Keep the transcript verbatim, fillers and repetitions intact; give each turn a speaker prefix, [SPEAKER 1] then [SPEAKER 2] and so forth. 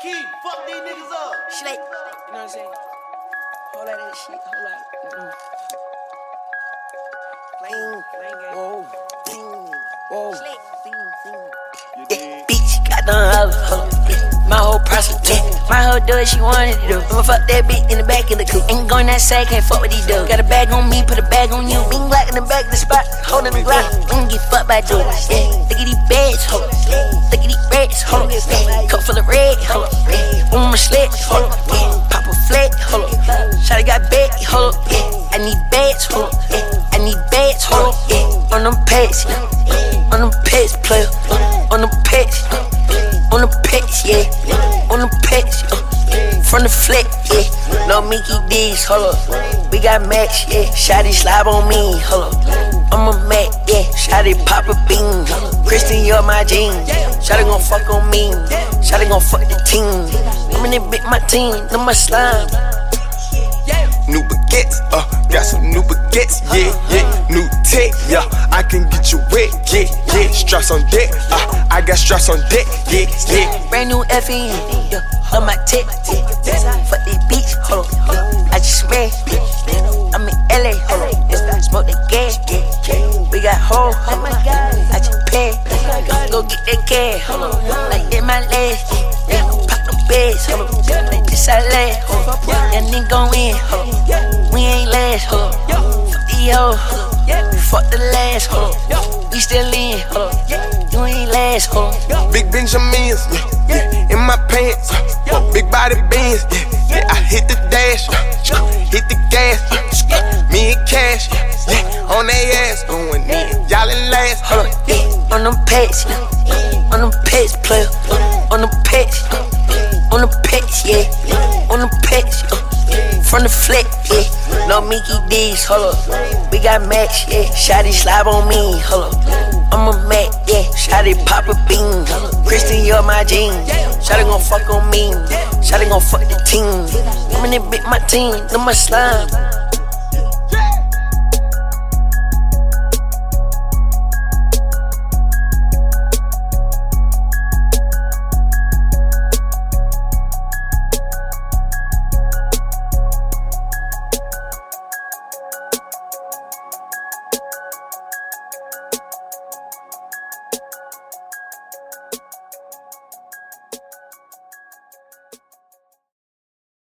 [SPEAKER 1] key. Fuck these niggas up.
[SPEAKER 2] Slate. You know what I'm saying? Whole lot of that shit. Whole lot. Mm-mm. Playing, playing game. Whoa. Whoa. Slate. Yeah, bitch, got them hoes, hold up, yeah. My whole prostitute, my whole do what she wanted to do. I'ma fuck that bitch in the back of the coupe. Ain't going outside, can't fuck with these dudes. Got a bag on me, put a bag on you. Being black in the back of the spot, holding the Glock. I'ma get fucked by dudes, yeah. Look at these bags, hold up, look at these rats, hold up, yeah. Cup full of red, hold up, yeah. On my sled, hold up, yeah. Pop a flag, hold up, shawty got bag, hold up, yeah. I need bags, hold up, yeah. I need bags, hold up, yeah. On them pads, yeah. On them pads, player. On the pitch, uh, on the pitch, yeah. On the pitch, uh, from the flick, yeah. No Mickey D's, hold up. We got Max, yeah. Shotty slab on me, hold up. I'm a Mac, yeah. Shotty pop a bean. Christian, you're my jeans. Shotty gon' fuck on me. Shotty gon' fuck the team. I'm in it, big my team, no my slime.
[SPEAKER 3] New baguettes, uh, got some new baguettes, yeah, yeah. New tech, yeah, I can get you wet, yeah, yeah. Straps on deck, uh, I got straps on deck, yeah, yeah.
[SPEAKER 2] Brand new F E N, yeah, on my tech, yeah. Fuck this bitch, hold up, yeah. I just smash, yeah. I'm in L A, hold up, yeah. Smoke the gas, yeah. We got hoes, oh my god, I just pay, yeah. Go get that cash, hold up, like in my legs, yeah. Pop them beds, hold up, like this I last, hold up, yeah. Nigga gon' win, hold up. We ain't last, hold up. Fuck the hoe, fuck the last, hold up. We still in, hold up. You ain't last, hold up.
[SPEAKER 3] Big Benjamins, yeah, yeah. In my pants, uh, big body bands, yeah, yeah. I hit the dash, uh, hit the gas, uh, me and Cash, yeah, on they ass, going in, y'all in last,
[SPEAKER 2] hold up, yeah. On them pets, yeah. On them pets, player. On them pets, yeah. On them pets, yeah. On them pets, yeah. From the flick, yeah. No Mickey D's, hold up. We got Max, yeah. Shotty slab on me, hold up. I'm a Mac, yeah. Shotty pop a bean. Christian, you're my jeans. Shotty gon' fuck on me. Shotty gon' fuck the team. I'm in it, big my team, no my slime.